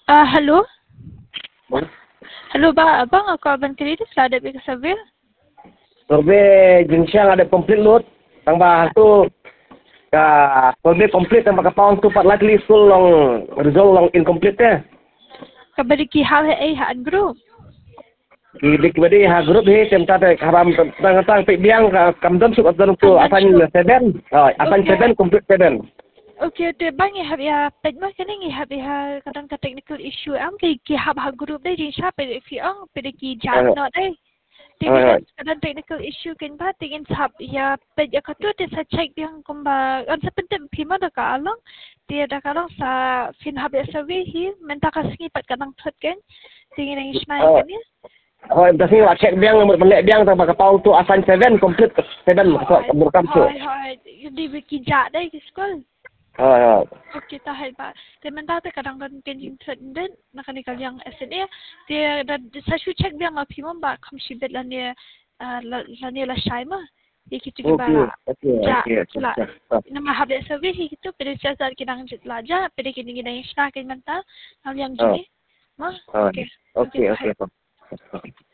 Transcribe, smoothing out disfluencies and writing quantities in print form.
Halo? Bon. Halo ba, abang ako abang kredit lah ada bika survey. Survey jensiang ada komplit lut. Tambah tu survey komplit tambah kapang tu 4 likely full long result long incomplete ya. Kabari ki hal hai han group. Kidik badi ha grup hi tem ta haram tang pe biang kamdam suk adon tu asan 7. Asan 7 complete 7. Okay, tu bang ya hab ya pedma kani ngi hab ya kadang ka technical issue am ki hab ha group dai jin sha pe fi ang pe ki jat not dai. Tingin kadang technical issue kan ba tingin hab ya pe ya katu te sa check biang kumba an sa pentem phima da ka along dia da kadang sa fin hab ya survey hi menta ka singi pat kadang thot kan tingin ngi snai kan ya. Tapi wak check biang melek biang tambah kapang tu asan 7 complete 7 berkam tu. Hai, di ki jat dai ki school. Okay, tahan ba. Sementara tu kadang-kadang kenjing terden nak ni kalau yang SNA dia saya check dia ngapi mamba kamsi bet lah ni lah shy mah. Dia kita juga ja lah. Nama habis survey itu pada jasa kita ngajak lajar pada kini kita yang syak kan mentah hal yang gini. Mah. Okay.